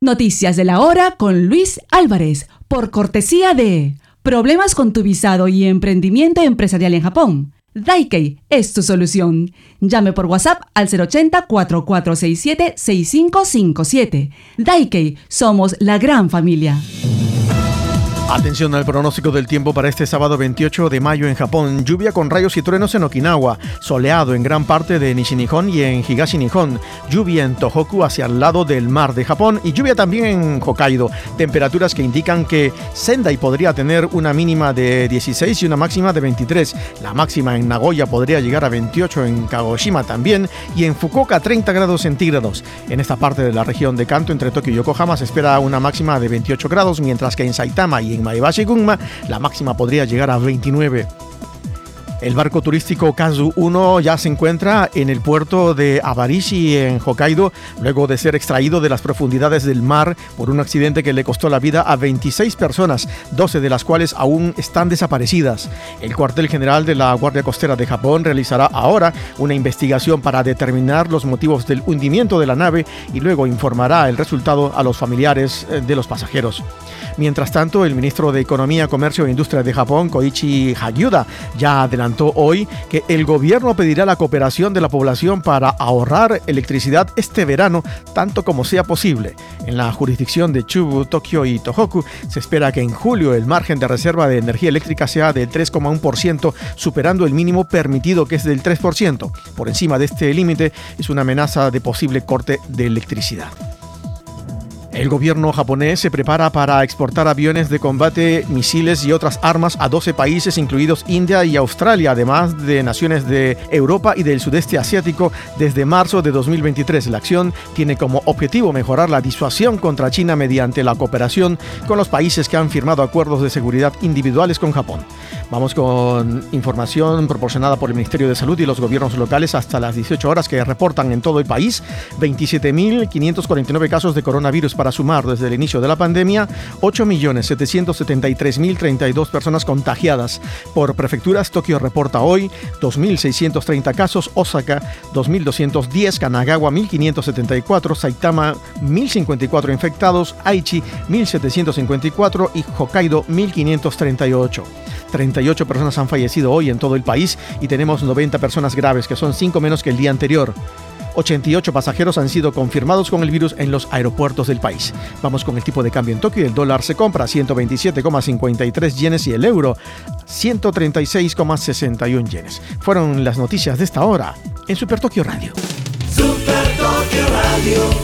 Noticias de la hora con Luis Álvarez, por cortesía de Problemas con tu visado y emprendimiento empresarial en Japón. Daikei es tu solución. Llame por WhatsApp al 080-4467-6557. Daikei, somos la gran familia. Atención al pronóstico del tiempo para este sábado 28 de mayo en Japón. Lluvia con rayos y truenos en Okinawa. Soleado en gran parte de Nishi-Nihon y en Higashi-Nihon. Lluvia en Tohoku hacia el lado del mar de Japón. Y lluvia también en Hokkaido. Temperaturas que indican que Sendai podría tener una mínima de 16 y una máxima de 23. La máxima en Nagoya podría llegar a 28, en Kagoshima también. Y en Fukuoka 30 grados centígrados. En esta parte de la región de Kanto, entre Tokio y Yokohama, se espera una máxima de 28 grados. Mientras que en Saitama y en Maebashi Gunma, la máxima podría llegar a 29. El barco turístico Kazu 1 ya se encuentra en el puerto de Abarishi, en Hokkaido, luego de ser extraído de las profundidades del mar por un accidente que le costó la vida a 26 personas, 12 de las cuales aún están desaparecidas. El cuartel general de la Guardia Costera de Japón realizará ahora una investigación para determinar los motivos del hundimiento de la nave y luego informará el resultado a los familiares de los pasajeros. Mientras tanto, el ministro de Economía, Comercio e Industria de Japón, Koichi Hagiuda, ya adelantó hoy que el gobierno pedirá la cooperación de la población para ahorrar electricidad este verano tanto como sea posible. En la jurisdicción de Chubu, Tokio y Tohoku, se espera que en julio el margen de reserva de energía eléctrica sea del 3,1%, superando el mínimo permitido, que es del 3%. Por encima de este límite es una amenaza de posible corte de electricidad. El gobierno japonés se prepara para exportar aviones de combate, misiles y otras armas a 12 países, incluidos India y Australia, además de naciones de Europa y del sudeste asiático, desde marzo de 2023. La acción tiene como objetivo mejorar la disuasión contra China mediante la cooperación con los países que han firmado acuerdos de seguridad individuales con Japón. Vamos con información proporcionada por el Ministerio de Salud y los gobiernos locales hasta las 18 horas, que reportan en todo el país 27.549 casos de coronavirus para sumar desde el inicio de la pandemia 8.773.032 personas contagiadas. Por prefecturas, Tokio reporta hoy 2.630 casos, Osaka 2.210, Kanagawa 1.574, Saitama 1.054 infectados, Aichi 1.754 y Hokkaido 1.538. 38 personas han fallecido hoy en todo el país y tenemos 90 personas graves, que son 5 menos que el día anterior. 88 pasajeros han sido confirmados con el virus en los aeropuertos del país. Vamos con el tipo de cambio en Tokio. El dólar se compra a 127,53 yenes y el euro 136,61 yenes. Fueron las noticias de esta hora en Super Tokio Radio. Super Tokio Radio.